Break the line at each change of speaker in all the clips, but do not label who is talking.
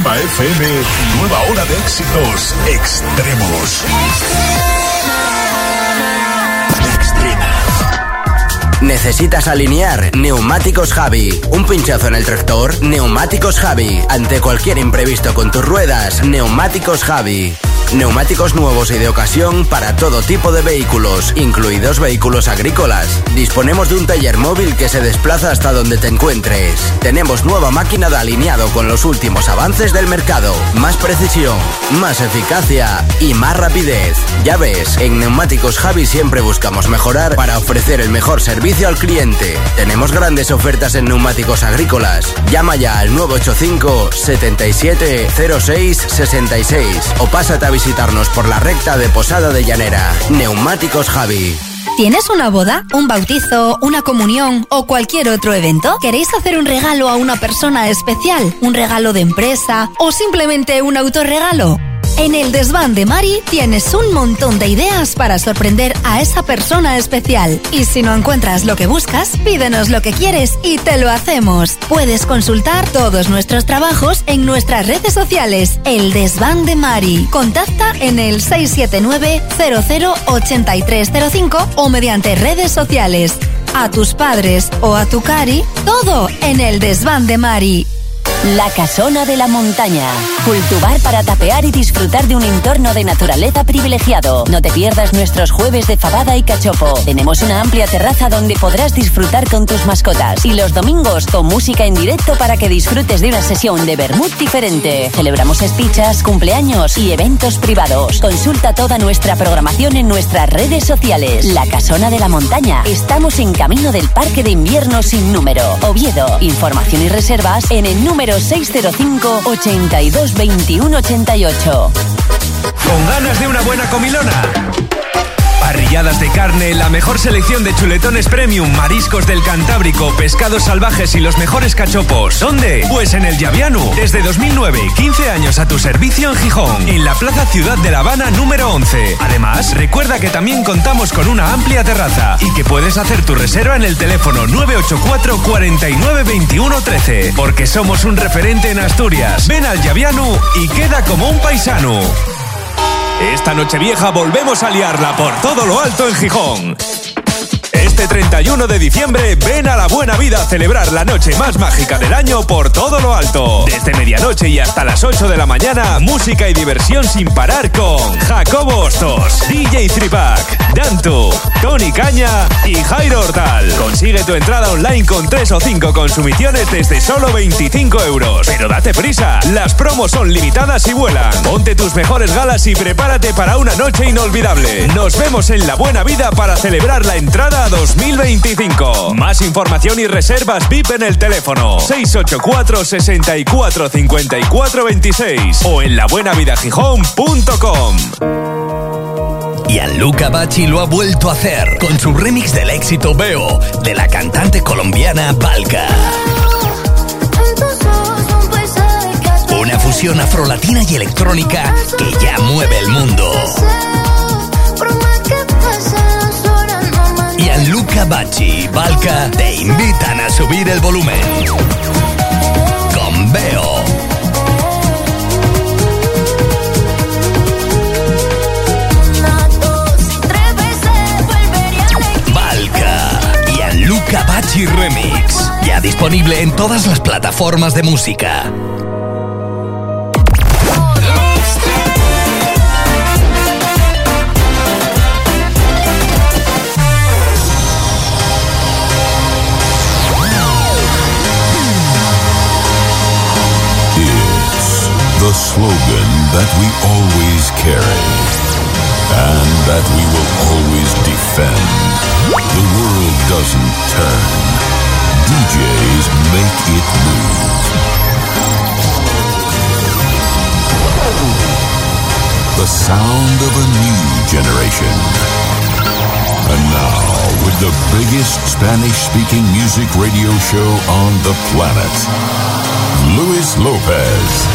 Extrema FM, nueva hora de éxitos extremos.
¿Necesitas alinear? Neumáticos Javi. ¿Un pinchazo en el tractor? Neumáticos Javi. Ante cualquier imprevisto con tus ruedas, Neumáticos Javi. Neumáticos nuevos y de ocasión para todo tipo de vehículos, incluidos vehículos agrícolas. Disponemos de un taller móvil que se desplaza hasta donde te encuentres. Tenemos nueva máquina de alineado con los últimos avances del mercado. Más precisión, más eficacia y más rapidez. Ya ves, en Neumáticos Javi siempre buscamos mejorar para ofrecer el mejor servicio al cliente. Tenemos grandes ofertas en neumáticos agrícolas. Llama ya al 985 77 06 66 o pásate a visitarnos por la recta de Posada de Llanera. Neumáticos Javi.
¿Tienes una boda, un bautizo, una comunión o cualquier otro evento? ¿Queréis hacer un regalo a una persona especial? ¿Un regalo de empresa o simplemente un autorregalo? En el Desván de Mari tienes un montón de ideas para sorprender a esa persona especial. Y si no encuentras lo que buscas, pídenos lo que quieres y te lo hacemos. Puedes consultar todos nuestros trabajos en nuestras redes sociales. El Desván de Mari. Contacta en el 679 008305 o mediante redes sociales. A tus padres o a tu cari, todo en el Desván de Mari.
La Casona de la Montaña. Cultivar para tapear y disfrutar de un entorno de naturaleza privilegiado. No te pierdas nuestros jueves de fabada y cachopo. Tenemos una amplia terraza donde podrás disfrutar con tus mascotas. Y los domingos con música en directo para que disfrutes de una sesión de vermut diferente. Celebramos espichas, cumpleaños y eventos privados. Consulta toda nuestra programación en nuestras redes sociales. La Casona de la Montaña. Estamos en camino del Parque de Invierno Sin Número, Oviedo. Información y reservas en el número 605 82 21 88.
¿Con ganas de una buena comilona? Parrilladas de carne, la mejor selección de chuletones premium, mariscos del Cantábrico, pescados salvajes y los mejores cachopos. ¿Dónde? Pues en el Llavianu. Desde 2009, 15 años a tu servicio en Gijón, en la Plaza Ciudad de La Habana número 11. Además, recuerda que también contamos con una amplia terraza y que puedes hacer tu reserva en el teléfono 984 49 21 13. Porque somos un referente en Asturias. Ven al Llavianu y queda como un paisano. Esta Nochevieja volvemos a liarla por todo lo alto en Gijón. Este 31 de diciembre ven a La Buena Vida a celebrar la noche más mágica del año por todo lo alto. Desde medianoche y hasta las 8 de la mañana, música y diversión sin parar con Jacobo Hostos, DJ Tripac, Dantu, Tony Caña y Jairo Hortal. Consigue tu entrada online con 3 o 5 consumiciones desde solo 25 euros. Pero date prisa, las promos son limitadas y vuelan. Ponte tus mejores galas y prepárate para una noche inolvidable. Nos vemos en La Buena Vida para celebrar la entrada a 2025. Más información y reservas VIP en el teléfono 684 64 54 26 o en labuenavidagijón.com.
Gianluca Bacci lo ha vuelto a hacer con su remix del éxito Veo de la cantante colombiana Valka. Una fusión afrolatina y electrónica que ya mueve el mundo. Gianluca Bacci y Valka te invitan a subir el volumen con Veo. Valka, Gianluca Bacci Remix, ya disponible en todas las plataformas de música.
The slogan that we always carry and that we will always defend. The world doesn't turn. DJs make it move. The sound of a new generation. And now, with the biggest Spanish-speaking music radio show on the planet, Luis Lopez.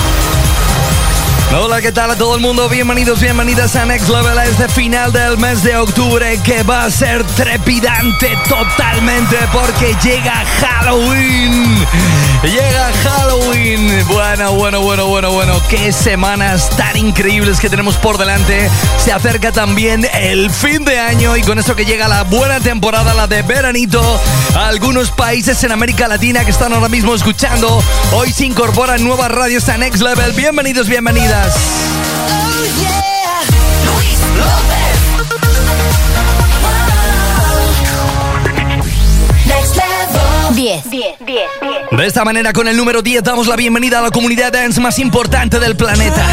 Hola, ¿qué tal a todo el mundo? Bienvenidos, bienvenidas a Next Level, a este final del mes de octubre que va a ser trepidante totalmente porque llega Halloween. Llega Halloween. Bueno. Qué semanas tan increíbles que tenemos por delante. Se acerca también el fin de año y con eso que llega la buena temporada, la de veranito. Algunos países en América Latina que están ahora mismo escuchando. Hoy se incorporan nuevas radios a Next Level. Bienvenidos, bienvenidas.
Oh, yeah. Luis López. Next Level.
10.
De esta manera, con el número 10, damos la bienvenida a la comunidad dance más importante del planeta.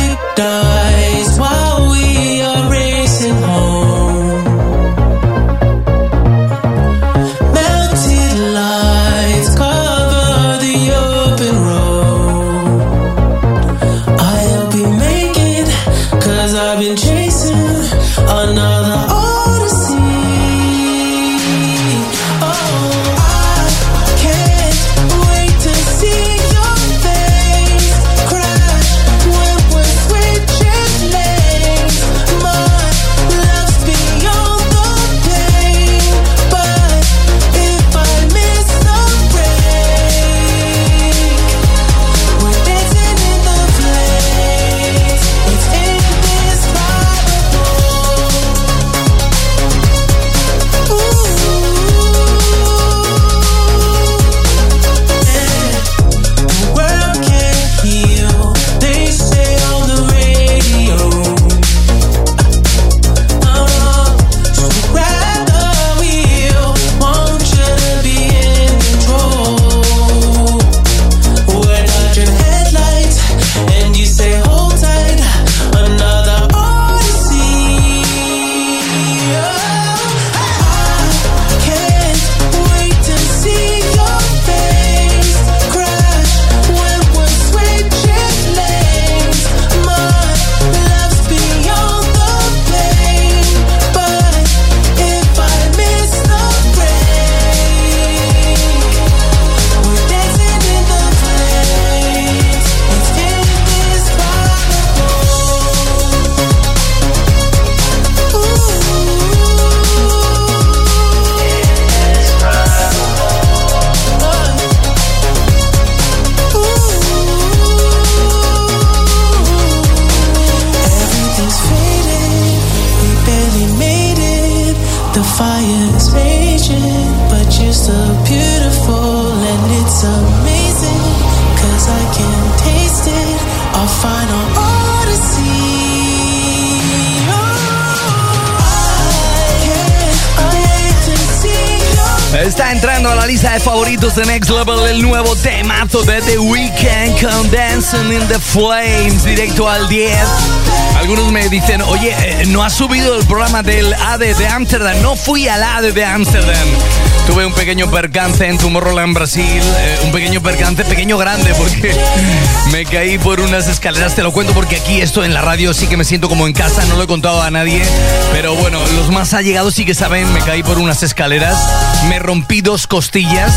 Está entrando a la lista de favoritos de Next Level el nuevo temazo de The Weeknd con Dancing in the Flames, directo al 10. Algunos me dicen, oye, ¿no has subido el programa del ADE de Ámsterdam? No fui al ADE de Ámsterdam. Tuve un pequeño percance en Tomorrowland, Brasil. Un pequeño percance, pequeño grande, porque me caí por unas escaleras. Te lo cuento porque aquí esto en la radio sí que me siento como en casa. No lo he contado a nadie, pero bueno, los más allegados sí que saben. Me caí por unas escaleras, me rompí 2 costillas,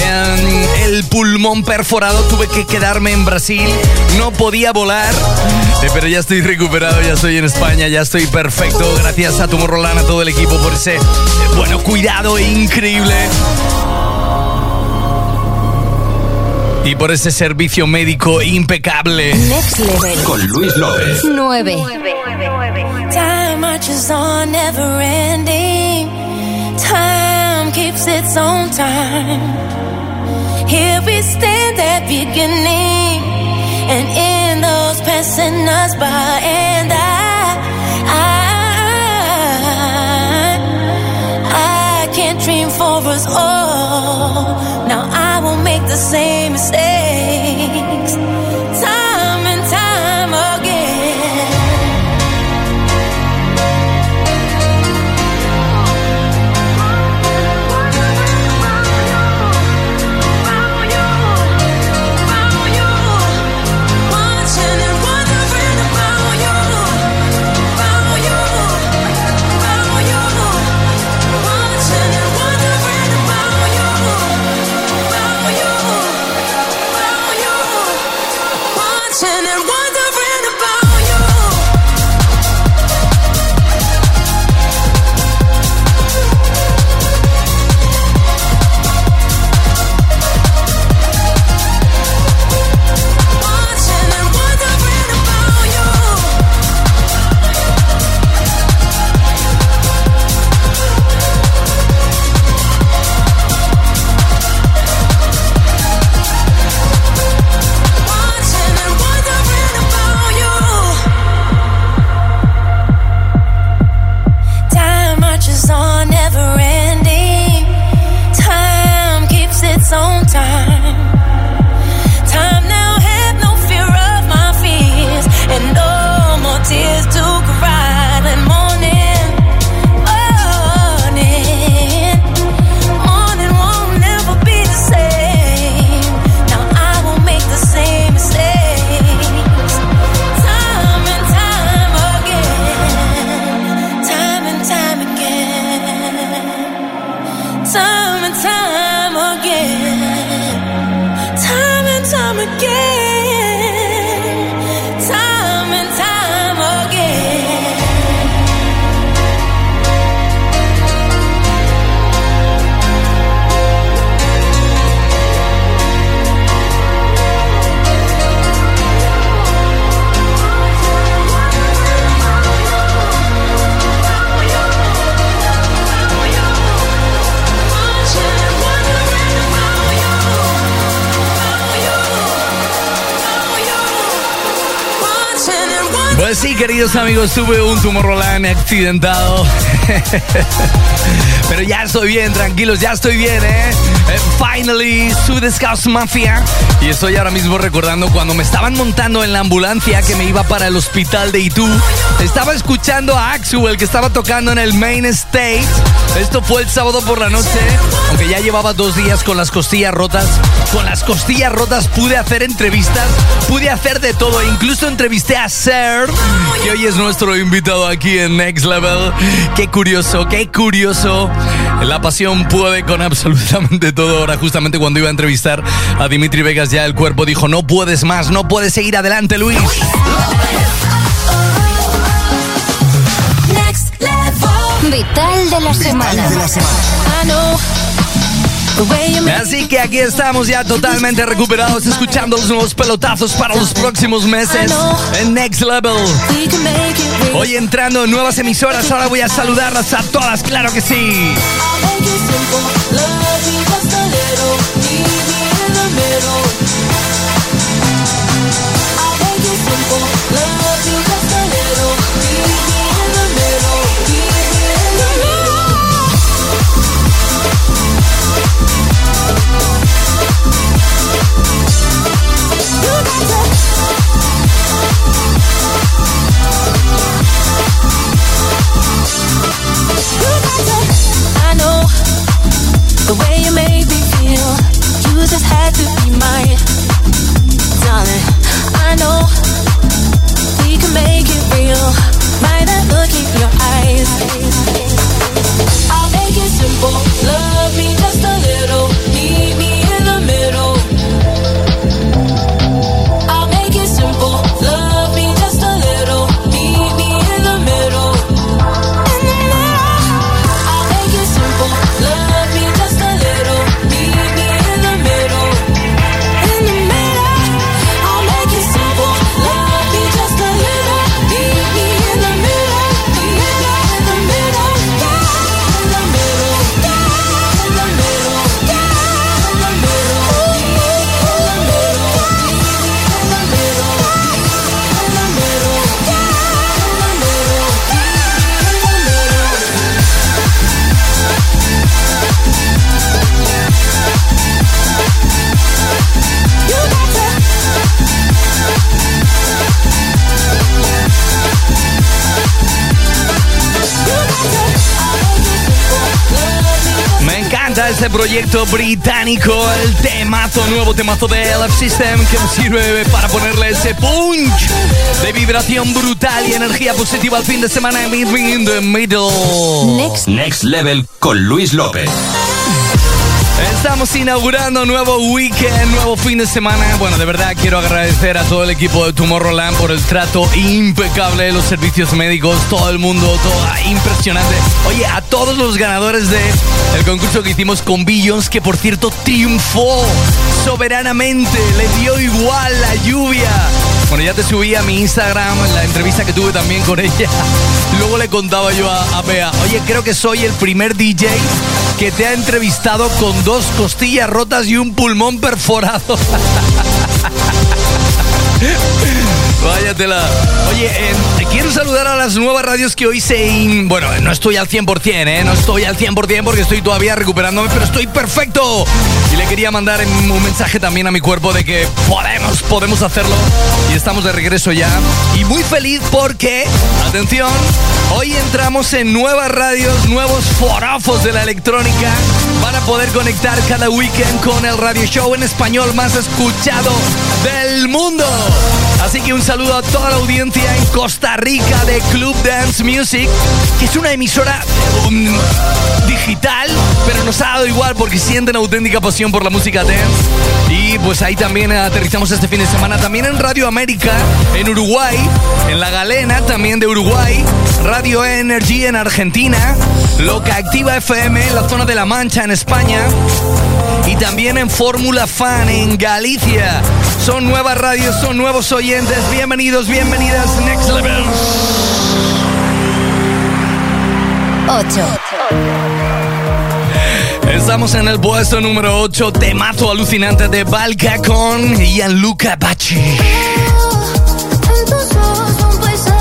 el pulmón perforado. Tuve que quedarme en Brasil, no podía volar, pero ya estoy recuperado, ya estoy en España, ya estoy perfecto. Gracias a Tomorrowland, a todo el equipo por ese cuidado increíble. Y por ese servicio médico impecable.
Next Level.
Con Luis López.
9.
Time marches on, never ending. Time keeps its own time. Here we stand at beginning, and in those passing us by, and I can't dream for us all. Now I won't make the same mistakes. Time and time again. Watching and wondering about you. About you. About you. Watching and wondering about you. About you.
Pues sí, queridos amigos, tuve un Tomorrowland accidentado. Pero ya estoy bien, tranquilos, ya estoy bien, Finally, Swedish House Mafia. Y estoy ahora mismo recordando cuando me estaban montando en la ambulancia que me iba para el hospital de Itu. Estaba escuchando a Axwell, que estaba tocando en el Main Stage. Esto fue el sábado por la noche, aunque ya llevaba 2 días con las costillas rotas. Con las costillas rotas pude hacer entrevistas, pude hacer de todo. Incluso entrevisté a Ser, que hoy es nuestro invitado aquí en Next Level. Qué curioso, qué curioso. La pasión puede con absolutamente todo. Ahora, justamente cuando iba a entrevistar a Dimitri Vegas, ya el cuerpo dijo: no puedes más, no puedes seguir adelante, Luis.
Vital de la semana.
Así que aquí estamos ya totalmente recuperados, escuchando los nuevos pelotazos para los próximos meses en Next Level. Hoy entrando en nuevas emisoras, ahora voy a saludarlas a todas, claro que sí.
I know the way you made me feel. You just had to be mine, darling. I know we can make it real by that look in your eyes. I'll make it simple. Love me just a little. Meet me in the middle. I'll make it simple. Love me just a little. Meet me in the middle.
Este proyecto británico, el temazo, nuevo temazo de LF System, que nos sirve para ponerle ese punch de vibración brutal y energía positiva al fin de semana en Meet Me in the Middle.
Next Level con Luis López.
Estamos inaugurando nuevo weekend, nuevo fin de semana. Bueno, de verdad quiero agradecer a todo el equipo de Tomorrowland por el trato impecable, los servicios médicos, todo el mundo, todo impresionante. Oye, a todos los ganadores de el concurso que hicimos con Billions, que por cierto triunfó soberanamente, le dio igual la lluvia. Bueno, ya te subí a mi Instagram la entrevista que tuve también con ella. Luego le contaba yo a Bea: oye, creo que soy el primer DJ que te ha entrevistado con 2 costillas rotas y un pulmón perforado. Váyatela. Oye, quiero saludar a las nuevas radios que hoy Bueno, no estoy al 100%, no estoy al 100% porque estoy todavía recuperándome, pero estoy perfecto. Y le quería mandar un mensaje también a mi cuerpo de que podemos hacerlo. Y estamos de regreso ya. Y muy feliz porque, atención, hoy entramos en nuevas radios, nuevos forofos de la electrónica. Van a poder conectar cada weekend con el radio show en español más escuchado del mundo. Así que un saludo a toda la audiencia en Costa Rica de Club Dance Music, que es una emisora digital, pero nos ha dado igual porque sienten auténtica pasión por la música dance. Y pues ahí también aterrizamos este fin de semana. También en Radio América, en Uruguay, en La Galena, también de Uruguay. Radio Energy en Argentina. Loca Activa FM en la zona de La Mancha, en España. Y también en Fórmula Fan en Galicia. Son nuevas radios, son nuevos oyentes. Bienvenidos, bienvenidas. Next Level.
8.
Estamos en el puesto número 8. Temazo alucinante de Valka con Gianluca Bacci.
En tus ojos un paisaje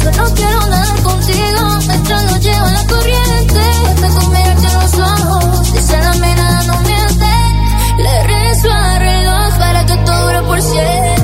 Yo no quiero nada contigo, mientras no llevo la corriente. Tengo mirarte en los ojos, dice la mina no miente. Le rezo a reloj para que todo dure por siempre.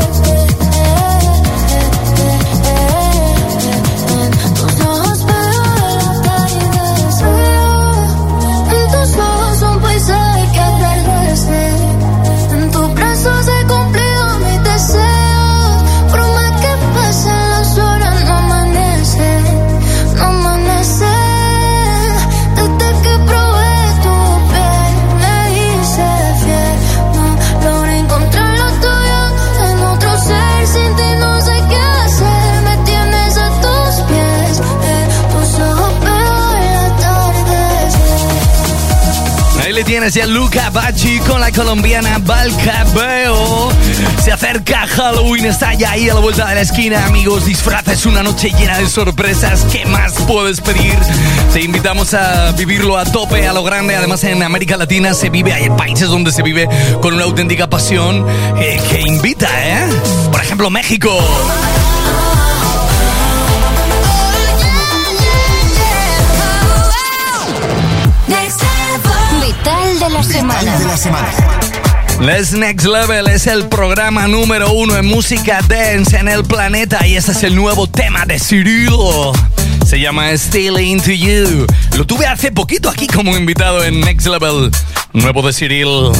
Tienes ya Luca Bacci con la colombiana Balcabeo. Se acerca Halloween, está ya ahí a la vuelta de la esquina, amigos. Disfraces, una noche llena de sorpresas. ¿Qué más puedes pedir? Te invitamos a vivirlo a tope, a lo grande. Además, en América Latina se vive, hay países donde se vive con una auténtica pasión que invita, ¿eh? Por ejemplo, México.
Vital de la semana.
Les Next Level es el programa número 1 en música dance en el planeta y este es el nuevo tema de Cyril. Se llama Still Into You. Lo tuve hace poquito aquí como invitado en Next Level. Nuevo de Cyril.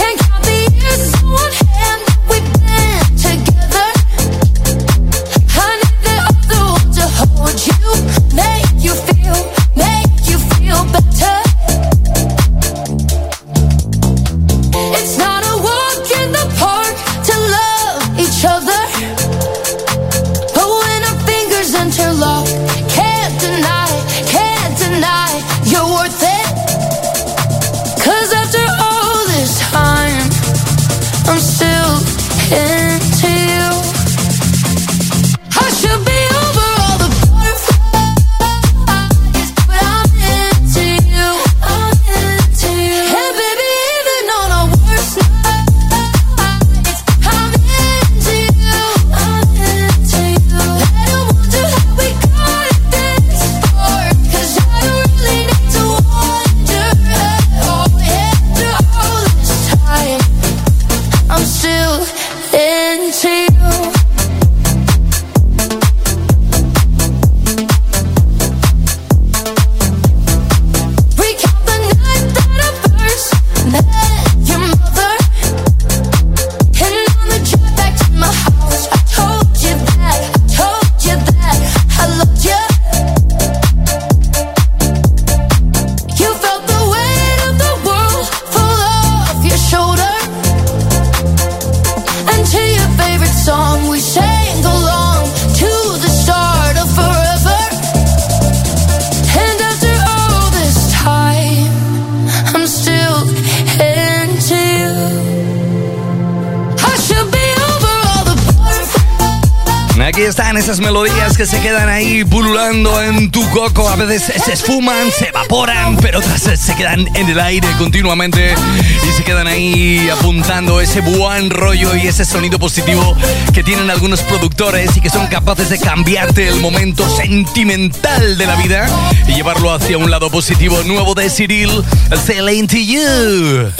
Aquí están esas melodías que se quedan ahí pululando en tu coco. A veces se esfuman, se evaporan, pero otras se quedan en el aire continuamente y se quedan ahí apuntando ese buen rollo y ese sonido positivo que tienen algunos productores y que son capaces de cambiarte el momento sentimental de la vida y llevarlo hacia un lado positivo. Nuevo de Cyril, Still Into You.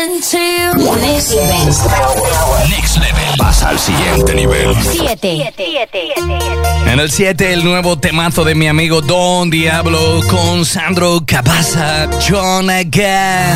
Next Level. Pasa al siguiente nivel.
7.
En el 7, el nuevo temazo de mi amigo Don Diablo con Sandro Cavazza, John Again.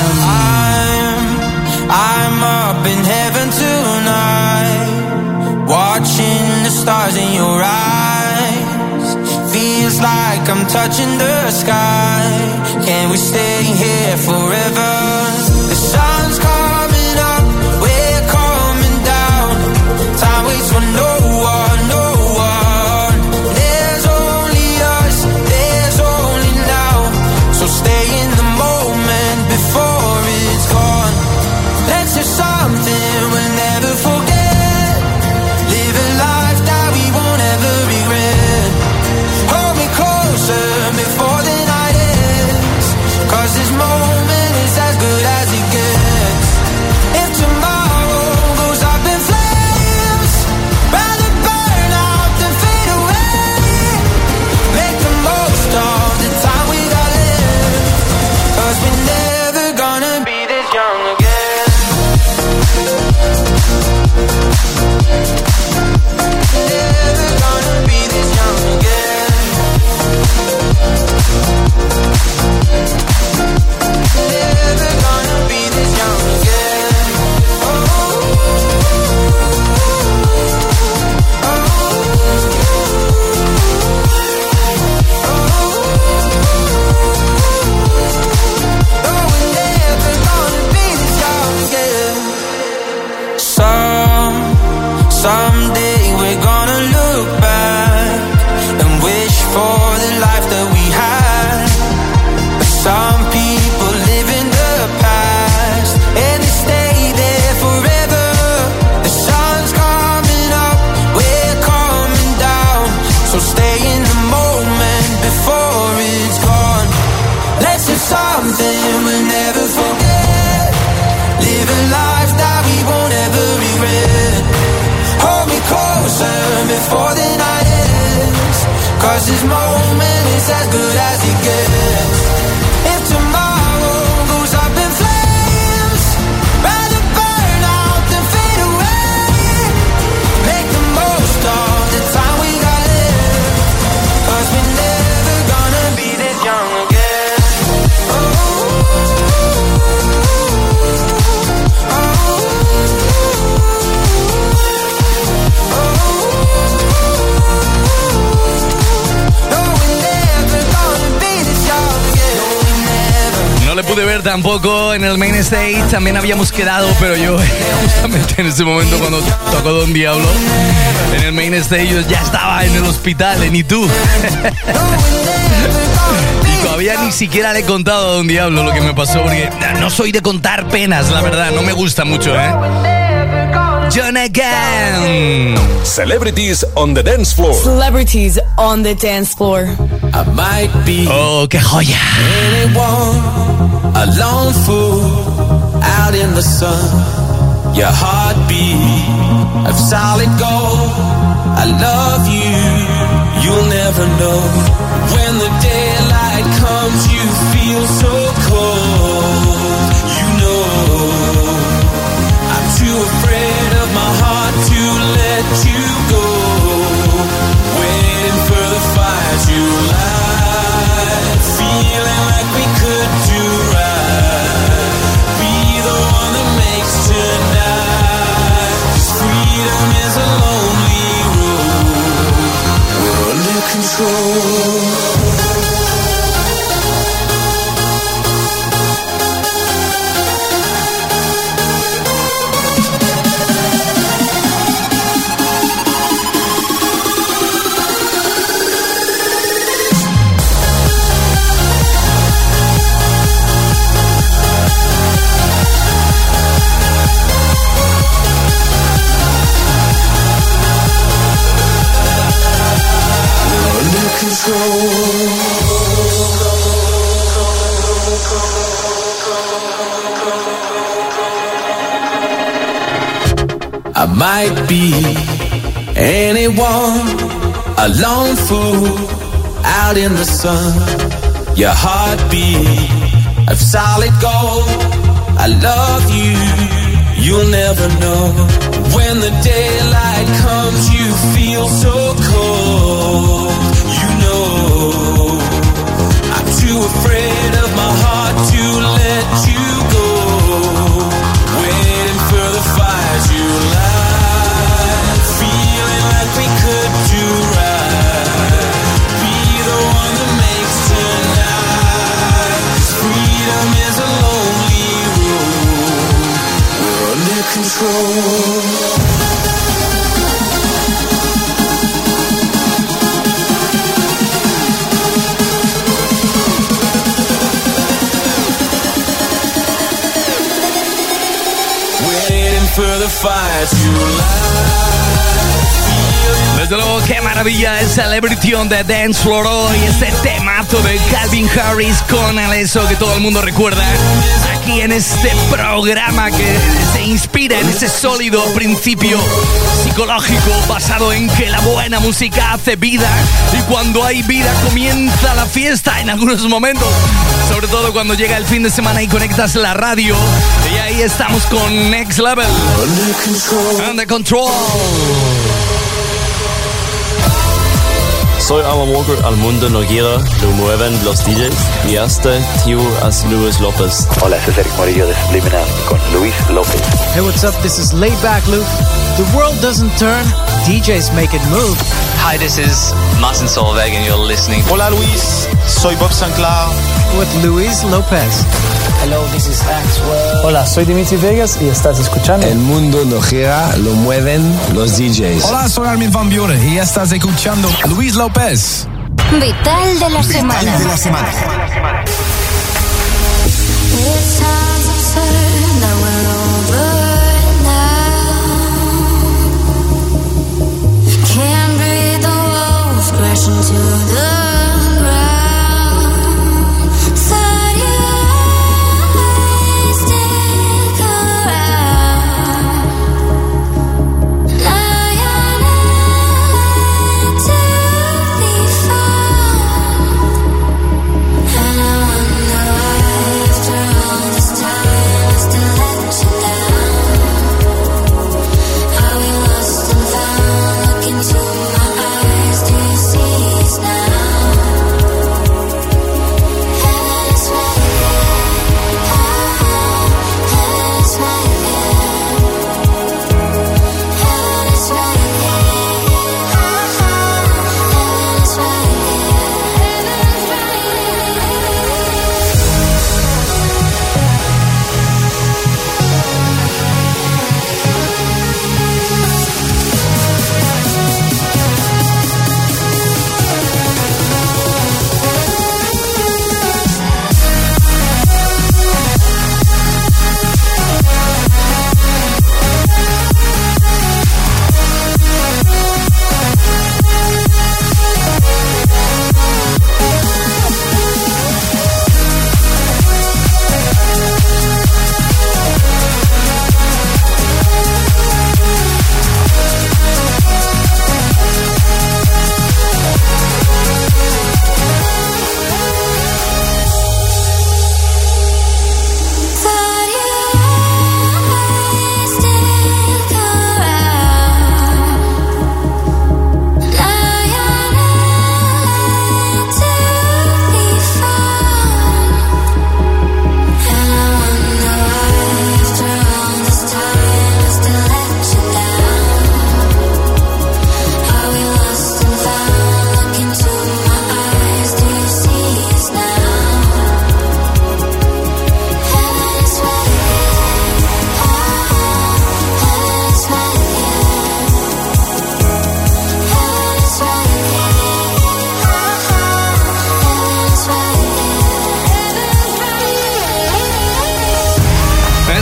I'm up in heaven tonight, watching the stars in your eyes. Feels like I'm touching the sky. Can we stay here forever? The sun's coming up, we're coming down. Time waits for no one, no one. There's only us, there's only now. So stay in the moment before it's gone. Let's do something we'll never forget. Live a life that we won't ever regret. Hold me closer before the night ends, 'cause this moment is as it's as good as it gets. If tomorrow goes up in flames, rather burn out than fade away. Make the most of the time we got left, 'cause we're never gonna be this young again.
No le pude ver tampoco en el main stage, también habíamos quedado, pero yo justamente en ese momento cuando tocó Don Diablo en el main stage yo ya estaba en el hospital, ni tú. Y todavía ni siquiera le he contado a Don Diablo lo que me pasó, porque no soy de contar penas, la verdad, no me gusta mucho, John again.
Celebrities on the dance floor.
Celebrities on the dance floor.
I might be
oh, qué joya.
anyone, a lone fool out in the sun. Your heartbeat of solid gold. I love you, you'll never know. When the daylight comes, you feel so cold. You know I'm too afraid of my heart to let you go. Waiting for the fire to light, feeling like we could do right. Be the one that makes tonight, 'cause freedom is a lonely road. We're under control. I might be anyone, a lone fool out in the sun. Your heartbeat of solid gold. I love you, you'll never know. When the daylight comes, you feel so cold. You know I'm too afraid of my heart to let you go. Waiting for the fire to light, feeling like we could do right. Be the one that makes tonight, 'cause freedom is a lonely road. We're under control. For the fire to light.
Desde luego, qué maravilla es Celebrity on the Dance Floor hoy. Este temazo de Calvin Harris con el eso que todo el mundo recuerda aquí en este programa que se inspira en ese sólido principio psicológico basado en que la buena música hace vida y cuando hay vida comienza la fiesta en algunos momentos, sobre todo cuando llega el fin de semana y conectas la radio. Y ahí estamos con Next Level, Under Control.
Soy Alan Walker, al mundo no gira, lo mueven los DJs. Y hasta tío as Luis Lopez.
Hola, este es Eric Morillo de Subliminal con Luis Lopez.
Hey, what's up? This is Laid Back Luke. The world doesn't turn, DJs make it move.
Hi, this is Martin Solveig and you're listening.
Hola Luis, soy Bob Sinclair.
With Luis Lopez.
Hello, this is Axwell.
Hola, soy Dimitri Vegas y estás escuchando.
El mundo no gira, lo mueven los DJs.
Hola, soy Armin van Buren y estás escuchando Luis Lopez.
Vital de la semana.
Vital de la semana.
It's time to turn, now we're over now. Can't breathe, the walls crashing to the ground. Thought your eyes stick around. Now you're not to be found.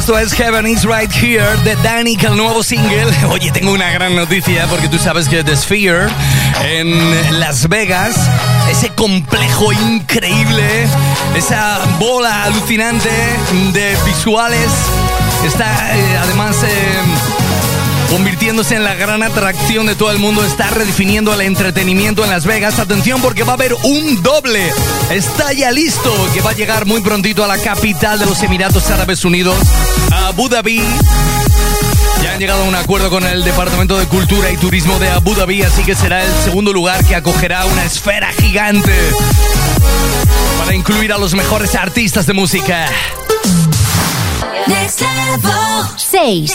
Esto es Heaven is Right Here de Danica, el nuevo single. Oye, tengo una gran noticia porque tú sabes que The Sphere en Las Vegas, ese complejo increíble, esa bola alucinante de visuales, está además convirtiéndose en la gran atracción de todo el mundo. Está redefiniendo el entretenimiento en Las Vegas. Atención, porque va a haber un doble. Está ya listo, que va a llegar muy prontito a la capital de los Emiratos Árabes Unidos, a Abu Dhabi. Ya han llegado a un acuerdo con el Departamento de Cultura y Turismo de Abu Dhabi, así que será el segundo lugar que acogerá una esfera gigante para incluir a los mejores artistas de música.
Next Level 6.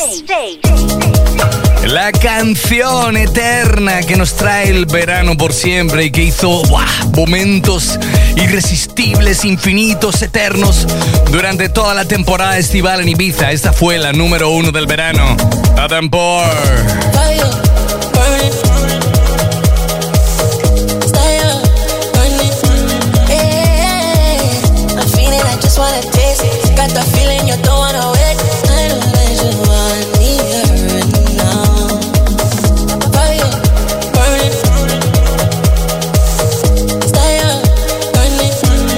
La canción eterna que nos trae el verano por siempre y que hizo momentos irresistibles, infinitos, eternos durante toda la temporada estival en Ibiza. Esta fue la número 1 del verano. Adam Porr.
Got the feeling you don't wanna wait. I know that you want me here now. Fire burning, style burning.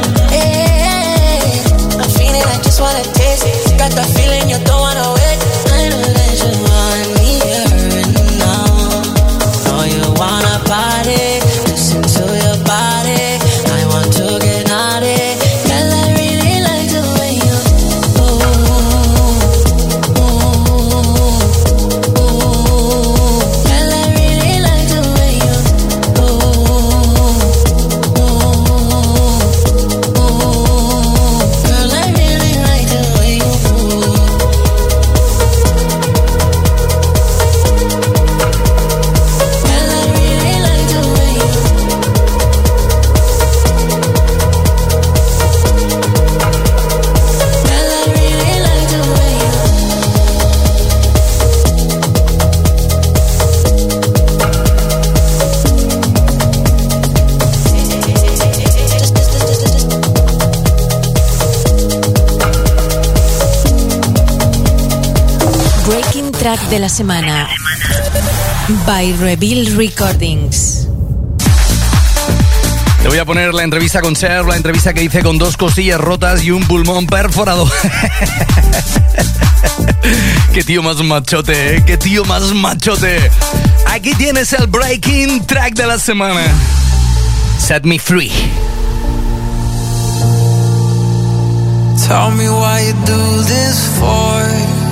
Hey, I'm feeling I just wanna taste it. Got the feeling you don't wanna wait. I know that you want me here now. Know you wanna party, listen to your body. I want to get naughty.
Track de la semana by Reveal Recordings.
Te voy a poner la entrevista con Cher, la entrevista que hice con 2 costillas rotas y un pulmón perforado. Qué tío más machote, ¿eh? Qué tío más machote. Aquí tienes el Breaking Track de la semana. Set Me Free.
Tell me why you do this for.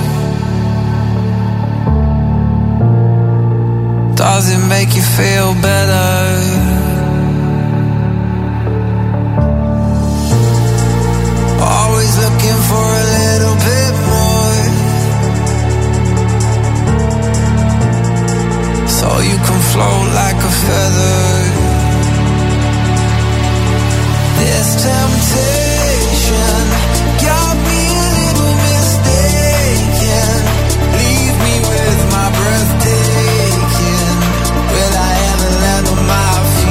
Does it make you feel better? Always looking for a little bit more, so you can float like a feather. This temptation got me a little mistaken. Leave me with my breath taken. Will I ever land on my feet?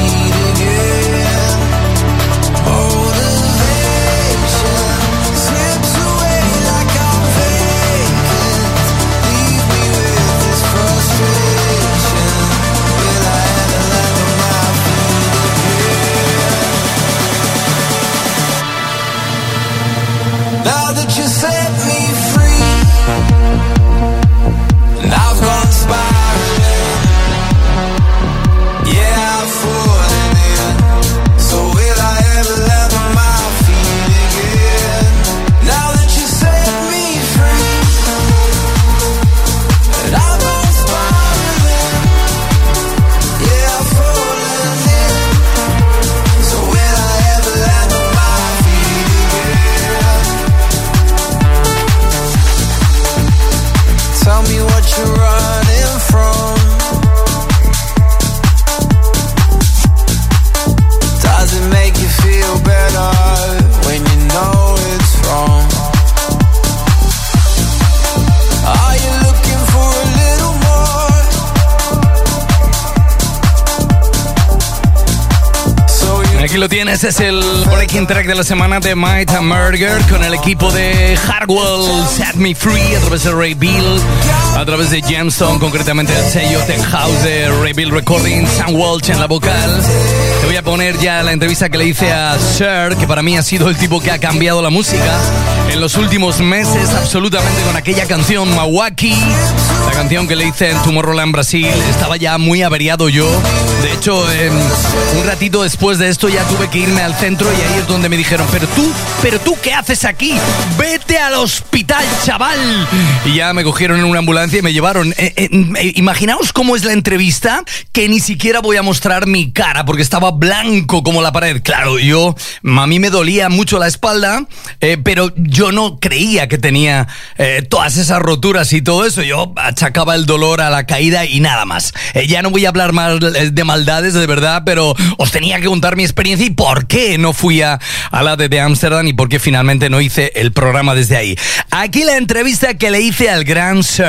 Aquí lo tienes, es el breaking track de la semana de Might & Murder con el equipo de Hardwell, Set Me Free, a través de Ray Bill, a través de Gemstone, concretamente el sello Tech House de Ray Bill Recordings, Sam Walsh en la vocal. Te voy a poner ya la entrevista que le hice a Sir, que para mí ha sido el tipo que ha cambiado la música en los últimos meses, absolutamente, con aquella canción Mawaki, la canción que le hice en Tomorrowland Brasil. Estaba ya muy averiado yo. De hecho, un ratito después de esto ya tuve que irme al centro y ahí es donde me dijeron, pero tú, ¿qué haces aquí? Vete al hospital, chaval. Y ya me cogieron en una ambulancia y me llevaron. Imaginaos cómo es la entrevista, que ni siquiera voy a mostrar mi cara porque estaba blanco como la pared. Claro, a mí me dolía mucho la espalda, pero yo no creía que tenía todas esas roturas y todo eso. Yo achacaba el dolor a la caída y nada más. Ya no voy a hablar más de maldades, de verdad, pero os tenía que contar mi experiencia y por qué no fui a la de Ámsterdam y por qué finalmente no hice el programa desde ahí. Aquí la entrevista que le hice al gran Sir.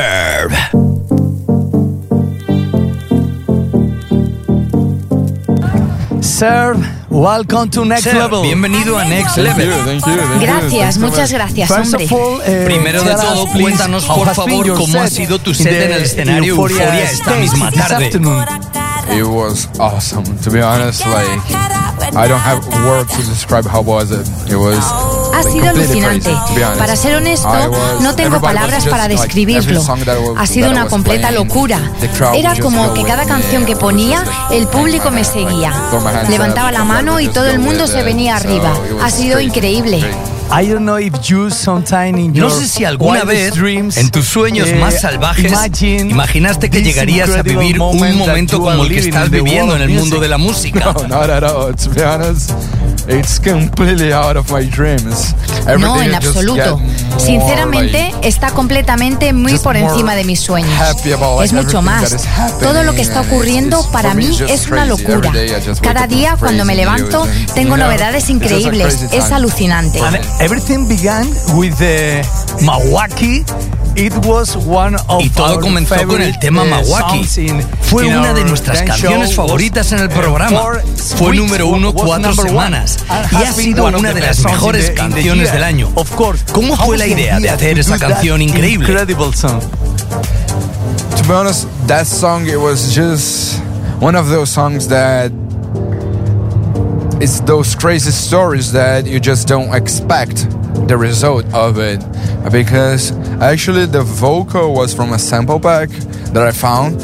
Sir, welcome to Next Level. Bienvenido a Next Level.
Thank you.
Gracias, muchas gracias, hombre.
Primero de todo, cuéntanos por favor cómo ha sido tu set en el escenario Euphoria esta misma tarde.
It was awesome. To be honest, I don't have words to describe how was it. It was
ha sido alucinante. Para ser honesto, no tengo palabras para describirlo. Ha sido una completa locura. Era como que cada canción que ponía, el público me seguía. Levantaba la mano y todo el mundo se venía arriba. Ha sido increíble.
No sé si alguna vez en tus sueños más salvajes imaginaste que llegarías a vivir un momento como el que estás viviendo en el mundo de la música.
No, en absoluto. Sinceramente, está completamente muy por encima de mis sueños. Es mucho más. Todo lo que está ocurriendo para mí es una locura. Cada día cuando me levanto tengo novedades increíbles. Es alucinante.
Everything began with the Mawaki. Y todo comenzó con el tema Mawaki. Fue una de nuestras canciones favoritas en el programa. Fue número 1 4 semanas y ha sido una de las mejores canciones del año. ¿Cómo fue la idea de hacer esa canción increíble?
To be honest, that song, it was just one of those songs that it's those crazy stories that you just don't expect the result of it, because actually the vocal was from a sample pack that I found.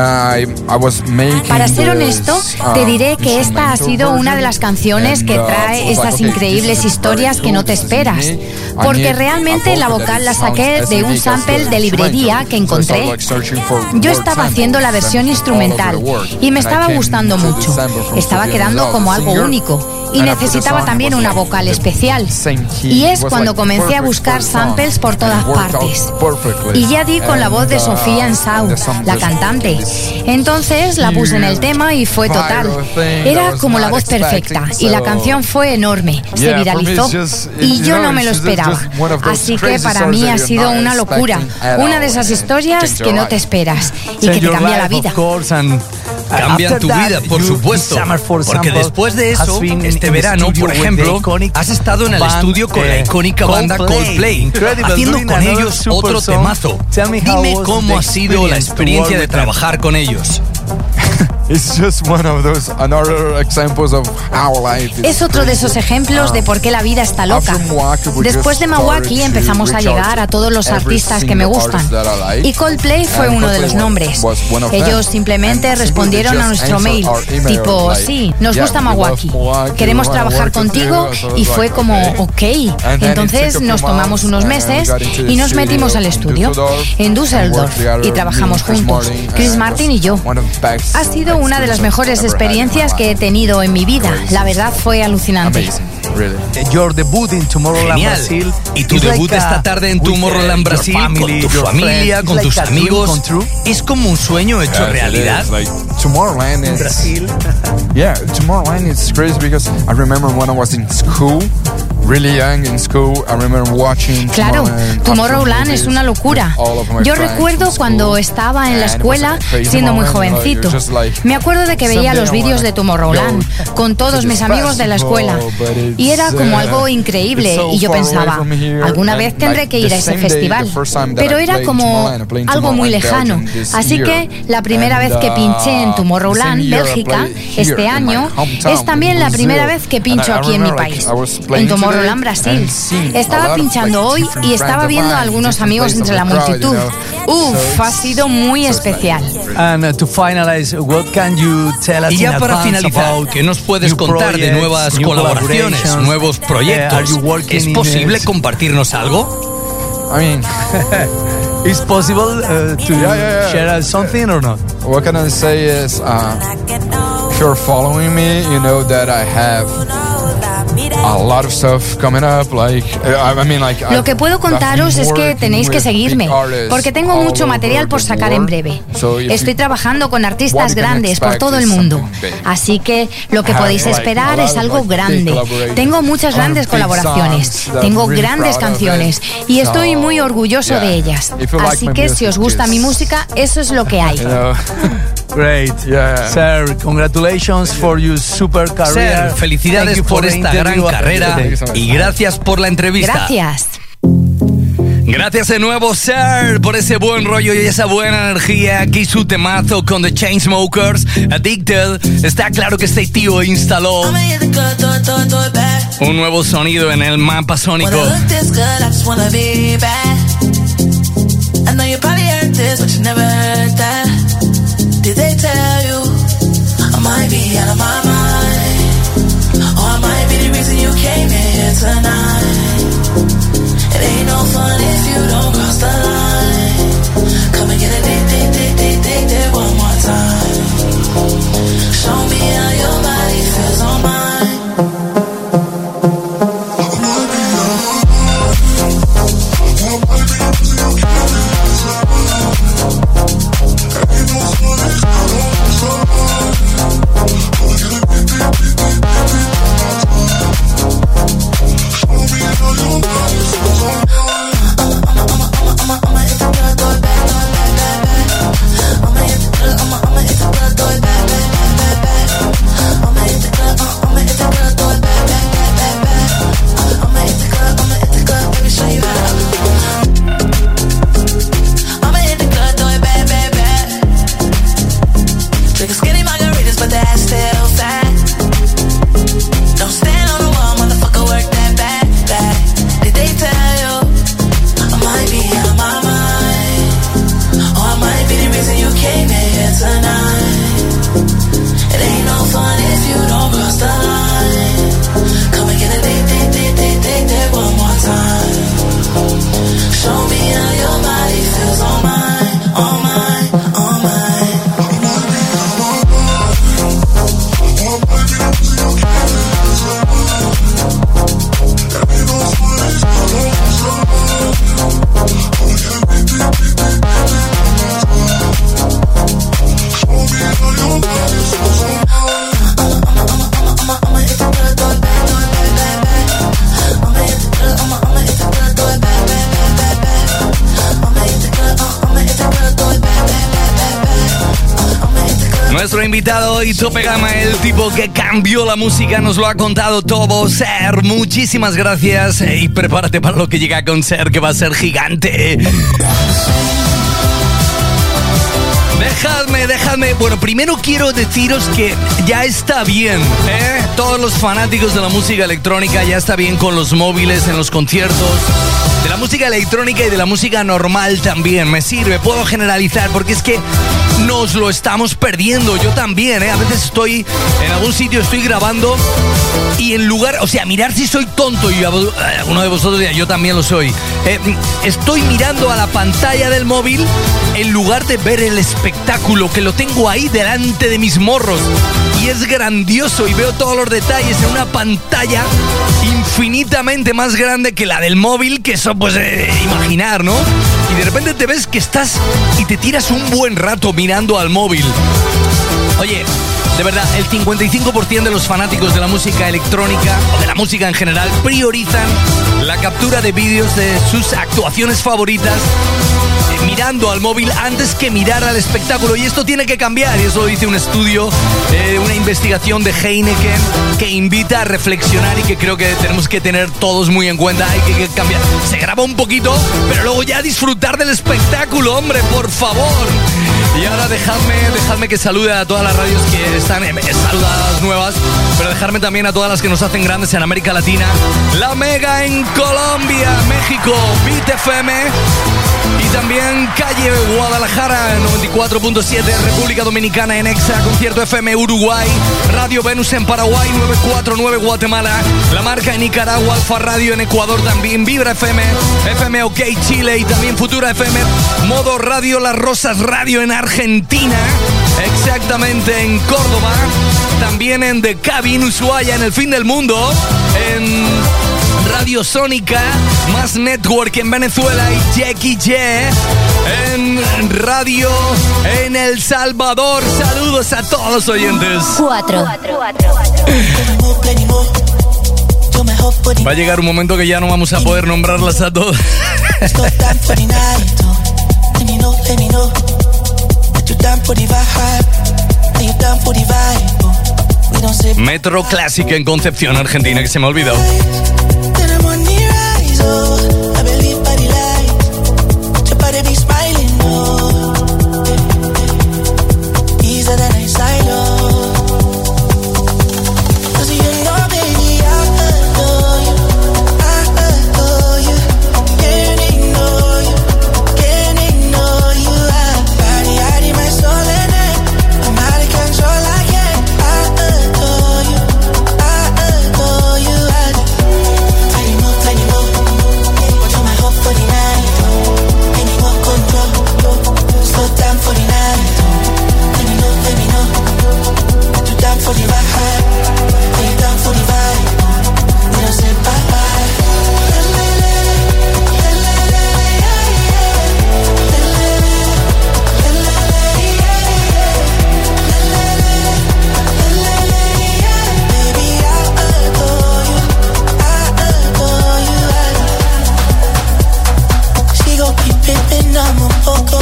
Para ser honesto, te diré que esta ha sido una de las canciones que trae esas increíbles historias que no te esperas, porque realmente la vocal la saqué de un sample de librería que encontré. Yo estaba haciendo la versión instrumental y me estaba gustando mucho. Estaba quedando como algo único. Y necesitaba también una vocal especial. Y es cuando comencé a buscar samples por todas partes. Y ya di con la voz de Sofía Ensau, la cantante. Entonces la puse en el tema y fue total. Era como la voz perfecta y la canción fue enorme. Se viralizó y yo no me lo esperaba. Así que para mí ha sido una locura. Una de esas historias que no te esperas y que te cambia la vida.
Cambian tu vida, por supuesto, porque después de eso, este verano, por ejemplo, has estado en el estudio con la icónica banda Coldplay, haciendo con ellos otro temazo. Dime cómo ha sido la experiencia de trabajar con ellos.
Es otro de esos ejemplos de por qué la vida está loca. Después de Mawaki empezamos a llegar a todos los artistas que me gustan. Y Coldplay fue uno de los nombres. Ellos simplemente respondieron a nuestro mail, tipo, sí, nos gusta Mawaki, queremos trabajar contigo, y fue como, ok. Entonces nos tomamos unos meses y nos metimos al estudio en Düsseldorf y trabajamos juntos, Chris Martin y yo. Ha sido una de las mejores experiencias que he tenido en mi vida. La verdad fue alucinante.
Your debut in Tomorrowland Brasil. Y tu debut esta tarde en Tomorrowland Brasil con tu familia, con tus amigos. ¿Es como un sueño hecho realidad?
Tomorrowland is Brasil. Yeah, Tomorrowland is crazy because I remember when I was in school. really young in school, I remember watching
Claro, Tomorrowland es una locura. Yo recuerdo cuando estaba en la escuela, siendo muy jovencito. Me acuerdo de que veía los vídeos de Tomorrowland con todos mis amigos de la escuela. Y era como algo increíble. Y yo pensaba, alguna vez tendré que ir a ese festival. Pero era como algo muy lejano. Así que la primera vez que pinché en Tomorrowland, Bélgica, este año, es también la primera vez que pincho aquí en mi país, en Tomorrowland, Brasil. Estaba pinchando hoy y estaba viendo a algunos amigos entre la multitud. Ha sido muy especial.
Y ya para finalizar, ¿qué nos puedes contar de nuevas colaboraciones, nuevos proyectos? ¿Es posible compartirnos algo?
I mean,
it's possible to share something or not?
What can I say is, if you're following me, you know that I have a lot of stuff coming up,
Lo que puedo contaros es que tenéis que seguirme, porque tengo mucho material por sacar en breve. Estoy trabajando con artistas grandes por todo el mundo, así que lo que podéis esperar es algo grande. Tengo muchas grandes colaboraciones, tengo grandes canciones y estoy muy orgulloso de ellas. Así que si os gusta mi música, eso es lo que hay.
Great. Sir, congratulations for your super career.
Sir, felicidades por esta gran carrera y gracias por la entrevista.
Gracias.
Gracias de nuevo, Sir, por ese buen rollo y esa buena energía. Aquí su temazo con The Chainsmokers, Addicted. Está claro que este tío instaló un nuevo sonido en el mapa sónico.
Did they tell you I might be out of my mind, or I might be the reason you came here tonight? It ain't no fun if you don't cross the line. Come and get a date one more time. Show me how your body feels on mine.
Nuestro invitado hoy, tope gama, el tipo que cambió la música, nos lo ha contado todo. Ser, muchísimas gracias y prepárate para lo que llega con Ser, que va a ser gigante. Dejadme. Bueno, primero quiero deciros que ya está bien, ¿eh? Todos los fanáticos de la música electrónica, ya está bien con los móviles en los conciertos. De la música electrónica y de la música normal también. Me sirve, puedo generalizar, porque es que nos lo estamos perdiendo. Yo también, ¿eh? A veces estoy en algún sitio, estoy grabando y en lugar, o sea, mirar si soy tonto, y uno de vosotros dirá, yo también lo soy. Estoy mirando a la pantalla del móvil en lugar de ver el espectáculo, que lo tengo ahí delante de mis morros. Y es grandioso y veo todos los detalles en una pantalla infinitamente más grande que la del móvil, que eso pues imaginar, ¿no? Y de repente te ves que estás y te tiras un buen rato mirando al móvil. Oye, De verdad, el 55% de los fanáticos de la música electrónica o de la música en general priorizan la captura de vídeos de sus actuaciones favoritas mirando al móvil antes que mirar al espectáculo, y esto tiene que cambiar, y eso lo dice un estudio, una investigación de Heineken que invita a reflexionar y que creo que tenemos que tener todos muy en cuenta. Hay que cambiar, se graba un poquito, pero luego ya disfrutar del espectáculo, hombre, por favor. Y ahora dejadme que salude a todas las radios que están saludadas nuevas, pero dejarme también a todas las que nos hacen grandes en América Latina. La Mega en Colombia, México, Beat FM, y también Calle Guadalajara 94.7, República Dominicana en Exa, Concierto FM Uruguay, Radio Venus en Paraguay, 949 Guatemala, La Marca en Nicaragua, Alfa Radio en Ecuador también, Vibra FM, FM OK Chile y también Futura FM, Modo Radio Las Rosas Radio en Argentina, exactamente en Córdoba, también en The Cabin Ushuaia en el fin del mundo, en Radio Sónica, Más Network en Venezuela y Jackie J en Radio en El Salvador. Saludos a todos los oyentes.
4.
Va a llegar un momento que ya no vamos a poder nombrarlas a todas. Metro Clásica en Concepción, Argentina, que se me ha olvidado.
I believe by the light, your body be smiling, no. Easier than I silo. Cause you know, baby, I adore you. Can't ignore you, can't ignore you. Body hiding my soul in it, I'm out of control, I can't. I adore you, plenty more. For the night, any more control, slow down for the night. Let me know, you down for the ride, are you down for the vibe? We don't say bye-bye. I'm a poco.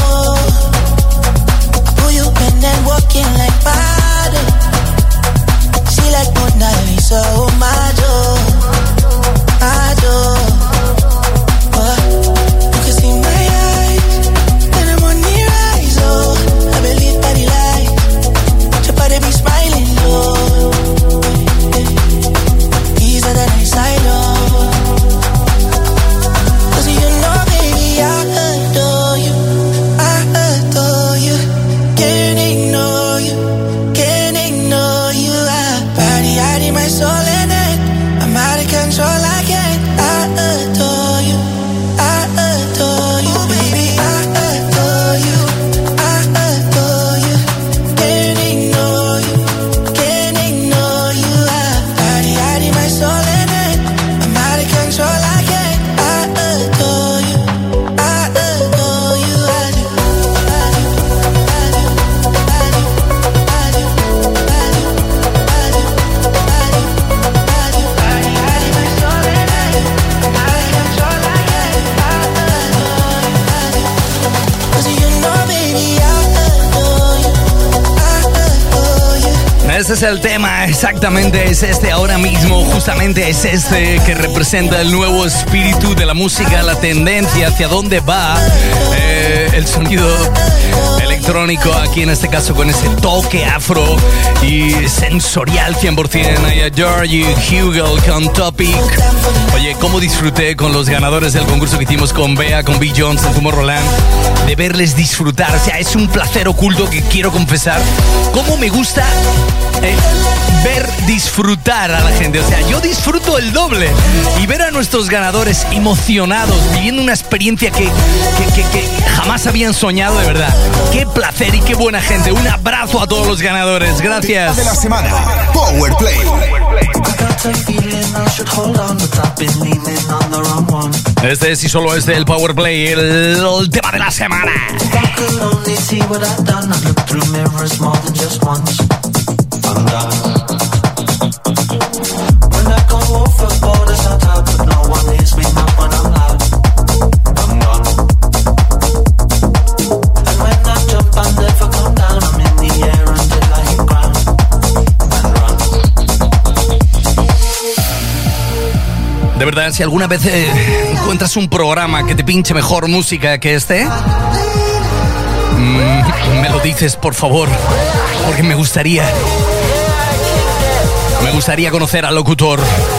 Who you been and walking like body? She like Mona Lisa, oh my joe, my joe. You can see my eyes, and I'm on the rise, oh. I believe that he lies, your body be smiling, oh. Easier than I silo. Cause you know, baby, I adore you. My soul in it, I'm out of control, I can't. I adore you, I adore you, baby, I adore you, I adore you. Can't ignore you, can't ignore you. Body hiding my soul in it, I'm out of control, I can't. I adore you, I adore you, I do, I do, I do, I do, I do, I do.
Ese es el tema, exactamente, es este ahora mismo, justamente es este que representa el nuevo espíritu de la música, la tendencia, hacia dónde va el sonido electrónico, aquí en este caso con ese toque afro y sensorial 100%. Hay a Georgie Hugel con Topic. Oye, cómo disfruté con los ganadores del concurso que hicimos con Bea, con B. Jones en Tomorrowland, de verles disfrutar. O sea, es un placer oculto que quiero confesar. Cómo me gusta ver disfrutar a la gente. O sea, yo disfruto el doble. Y ver a nuestros ganadores emocionados, viviendo una experiencia que jamás habían soñado, de verdad. Qué placer y qué buena gente. Un abrazo a todos los ganadores. Gracias.
De la semana, Power Play.
Este es y solo es del Power Play, el tema de la semana.
I'm done. When I go overboard, it's not hard, but no one hears me not when I'm loud. I'm gone. And when I jump, I never come down. I'm in the air until I hit ground and run.
De verdad, si alguna vez encuentras un programa que te pinche mejor música que este, me lo dices, por favor, porque me gustaría conocer al locutor.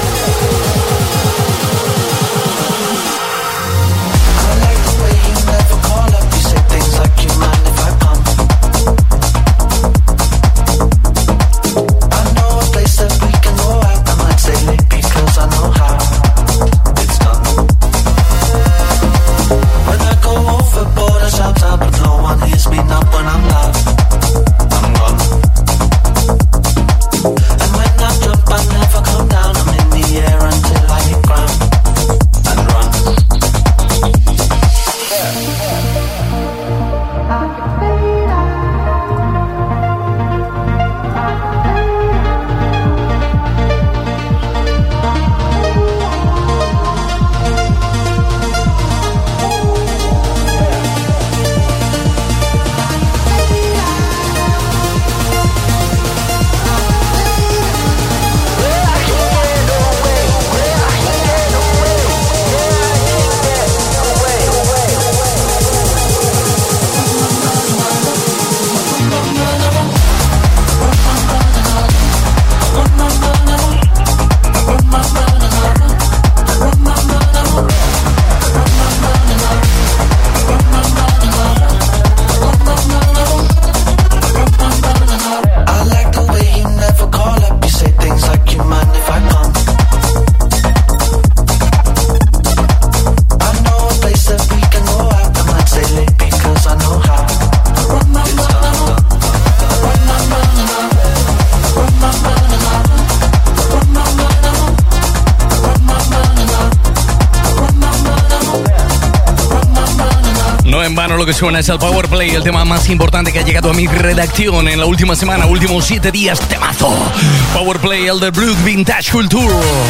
Lo que suena es el Power Play, el tema más importante que ha llegado a mi redacción en la última semana, últimos 7 días, temazo. Power Play, el de Blue Vintage Culture.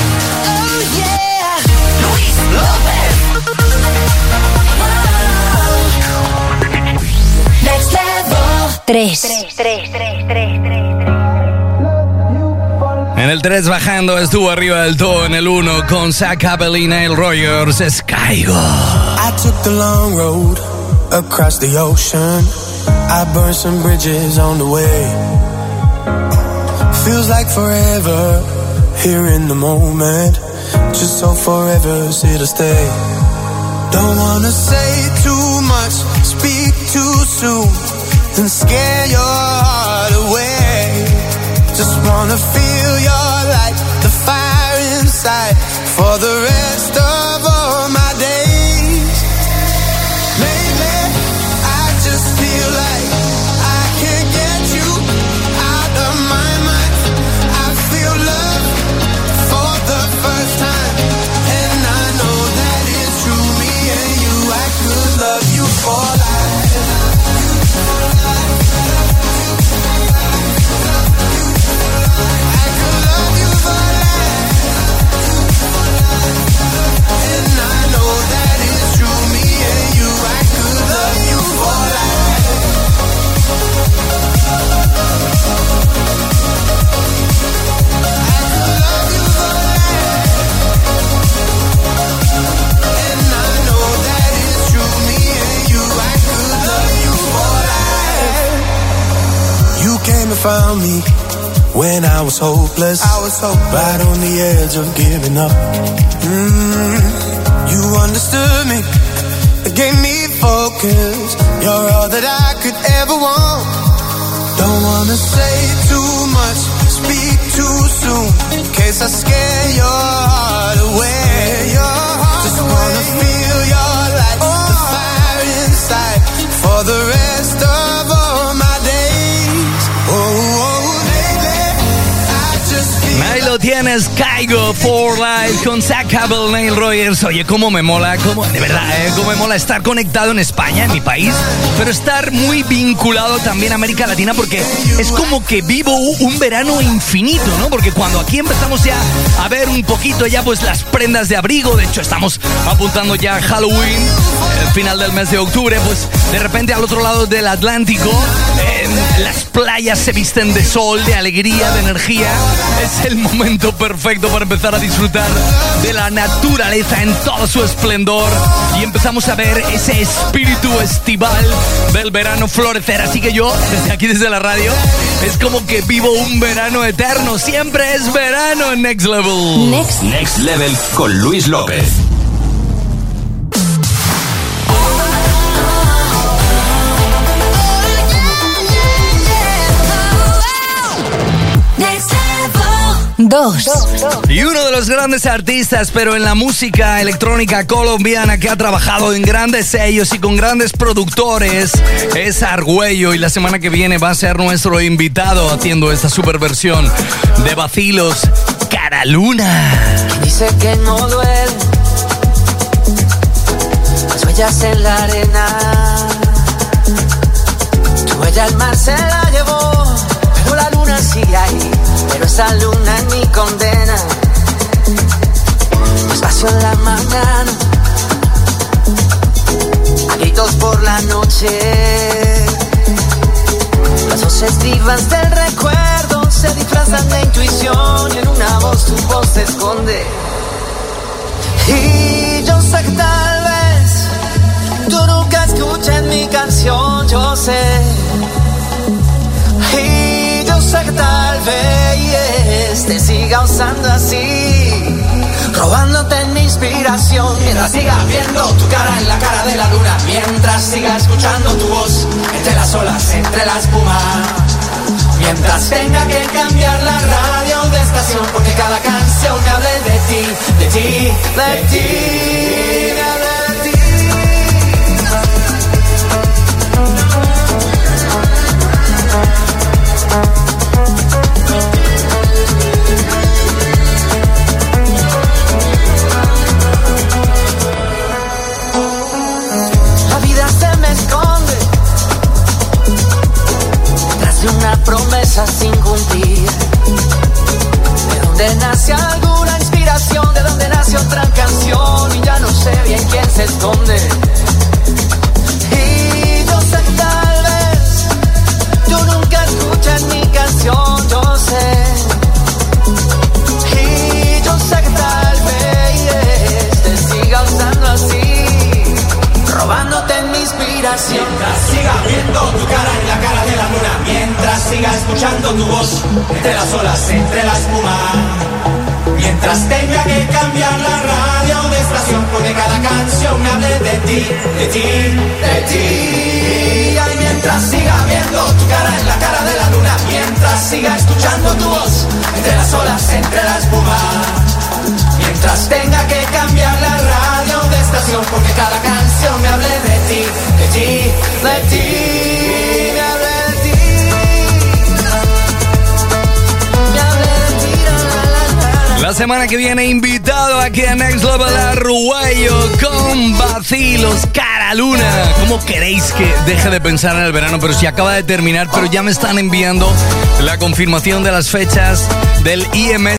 Oh yeah, Luis López. Next level.
3.
En el 3 bajando estuvo arriba del todo en el 1 con Zach Abel y Nile Rodgers, Skygo.
I took the long road across the ocean. I burned some bridges on the way. Feels like forever here in the moment. Just so forever's here to stay. Don't wanna say too much, speak too soon, and scare your heart away. Just wanna feel your light, the fire inside, for the rest of all my days. Feel like I can't get you out of my mind. I feel love for the first time, and I know that it's true. Me and you, I could love you for life. I could love you for life, and I know that it's true. Me and you, I could love you for life. Found me when I was hopeless, right on the edge of giving up. You understood me, gave me focus. You're all that I could ever want. Don't wanna say too much, speak too soon, in case I scare your heart away. Just wanna feel your light, the fire inside, for the rest of all my days. Oh, baby, I just feel
tienes Kygo for Life con Zach Cabell, Neil Rogers. Oye, cómo me mola, de verdad, cómo me mola estar conectado en España, en mi país, pero estar muy vinculado también a América Latina, porque es como que vivo un verano infinito, ¿no? Porque cuando aquí empezamos ya a ver un poquito ya pues las prendas de abrigo, de hecho estamos apuntando ya a Halloween, el final del mes de octubre, pues de repente al otro lado del Atlántico, las playas se visten de sol, de alegría, de energía. Es el momento perfecto para empezar a disfrutar de la naturaleza en todo su esplendor y empezamos a ver ese espíritu estival del verano florecer. Así que yo, desde aquí, desde la radio, es como que vivo un verano eterno. Siempre es verano en Next Level.
Next Level con Luis López.
Y uno de los grandes artistas, pero en la música electrónica colombiana, que ha trabajado en grandes sellos y con grandes productores, es Argüello, y la semana que viene va a ser nuestro invitado haciendo esta super versión de Vacilos, Cara Luna.
Dice que no duele las huellas en la arena, tu huella al mar se la llevó, pero la luna sigue ahí. Pero esa luna es mi condena. Espacio en la mañana, a gritos por la noche. Las voces vivas del recuerdo se disfrazan de intuición y en una voz tu voz se esconde. Y yo sé que tal vez tú nunca escuches mi canción, yo sé. Y yo sé que tal vez te siga usando así, robándote mi inspiración. Mientras siga viendo tu cara en la cara de la luna, mientras siga escuchando tu voz entre las olas, entre la espuma, mientras tenga que cambiar la radio de estación, porque cada canción me hable de ti, de ti, de ti, me hable de ti. Una promesa sin cumplir. ¿De dónde nace alguna inspiración? ¿De dónde nace otra canción? Y ya no sé bien quién se esconde. Y yo sé que tal vez tú nunca escuchas mi canción, yo sé. Y yo sé que tal vez te siga usando así, robándote mi inspiración. Mientras siga viendo tu cara en la cara de la luna, mientras siga escuchando tu voz entre las olas, entre la espuma, mientras tenga que cambiar la radio de estación, porque cada canción me hable de ti, de ti, de ti. Ay, mientras siga viendo tu cara en la cara de la luna, mientras siga escuchando tu voz entre las olas, entre la espuma, mientras tenga que cambiar la radio de estación, porque cada canción me hable de ti, de ti, de ti, me hable de ti, me hable de ti, la, la.
La semana que viene invitado aquí a Next Level Argüello con Vacilos, Cara Luna. ¿Cómo queréis que deje de pensar en el verano? Pero si acaba de terminar, pero ya me están enviando la confirmación de las fechas del IMS